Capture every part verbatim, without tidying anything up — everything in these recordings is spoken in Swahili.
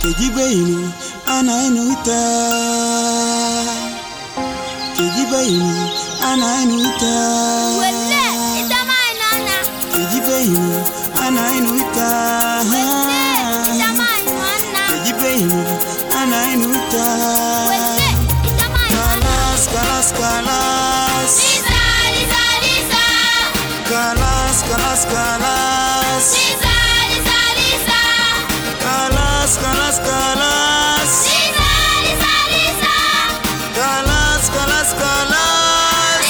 Kejibaini anainuita, Kejibaini anainuita, Wele itamainana, Kejibaini anainuita, Wele itamainana, Kejibaini anainuita, Wele itamainana. Kalas kalas kalas, Lisa Lisa Lisa, kalas kalas kalas, Lisa Lisa Lisa, kalas kalas kalas, Lisa Lisa Lisa, kalas kalas kalas.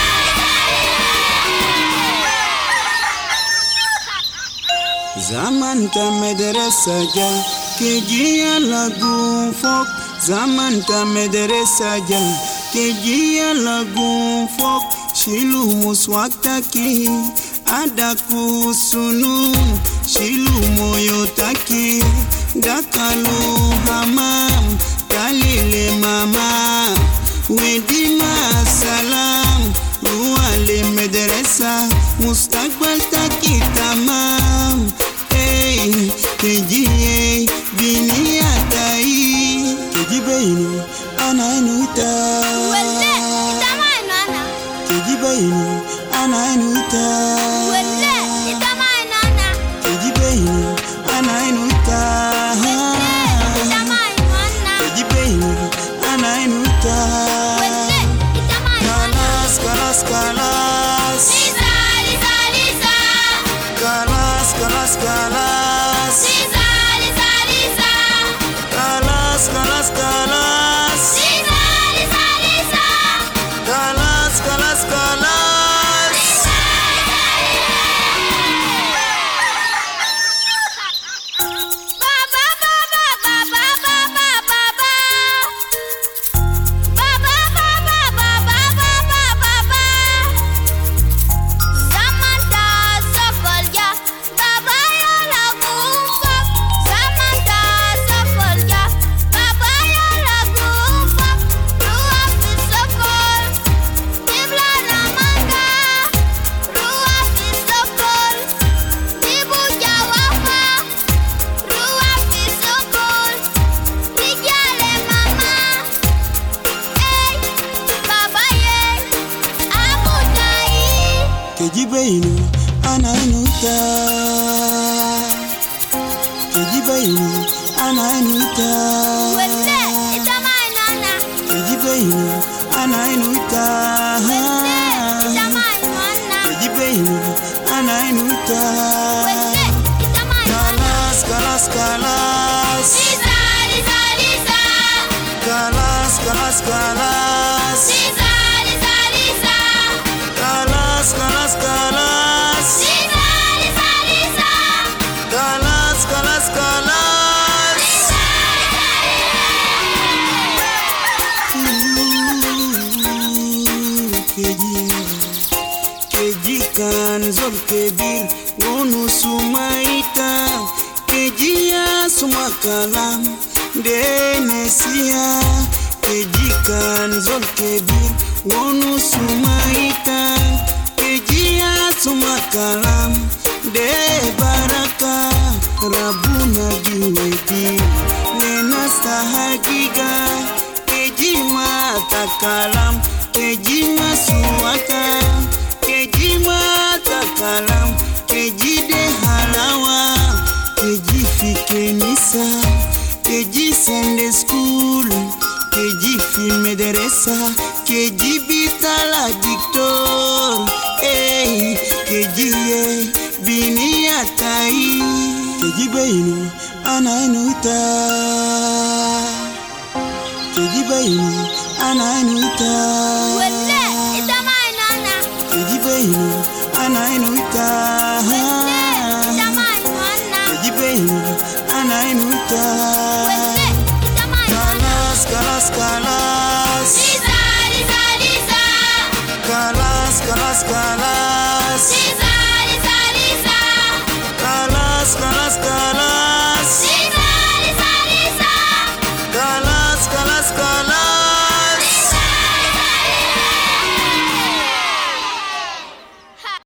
Zaman ta madrasa ja kejiya lagu folk, zaman ta madrasa ja kejiya lagu folk, shilu muswataki adaku sunu, shilu moyo taki dakalu hamam talile mama wedima salam ruale madrasa mustakbal taki tamam. Hey, kejiye binia tai, kejibaini anainuita, Wele itamainana, kejibaini anainuita, Wele itamainana, kejibaini anainuita, Wele itamainana, kejibaini anainuita, Wele itamainana. kalas kalas kalas, Lisa Lisa Lisa, kalas kalas kalas, Lisa Lisa Lisa, kalas kalas kalas, Lisa Lisa Lisa, kalas kalas kalas. Baba baba baba baba baba, Baba baba baba baba baba, zaman dah safal ya, Baba ya lagu fak, zaman dah safal ya, Baba ya lagu fak, ruah bisafal, tibla ramanga, ruah bisafal, tibu jawafa, ruah bisafal, dijale mama, eh, Baba ye, abu jai. Kejibaini anainuita, kejibaini anainuita, Wele itamainana, kejibaini anainuita, Wele itamainana, kejibaini anainuita, Wele itamainana. kalas kalas kalas, Lisa Lisa Lisa, kalas kalas kalas, Lisa Lisa Lisa, kalas kalas kalas, Lisa Lisa Lisa, kalas kalas kalas. Kejikan zol kebir wonu sumaita, kejia semua kalam denesia. Kejikan zol kebir wonu sumaita, kejia semua kalam de baraka. Rabuna biwedi nena sahagiga, kejima takalam kejima suaka, kejima takalam kejide halawa, keji fi nisa, keji Sunday school, keji fi madrasa, keji bitala diktor, eh keji ye binia tai, kejibaini anainuita, kejibaini anainuita, Wele itamainana, kejibaini anainuita, Wele itamainana, kejibaini anainuita, Wele itamainana. kalas kalas kalas, Lisa Lisa Lisa, kalas kalas kalas.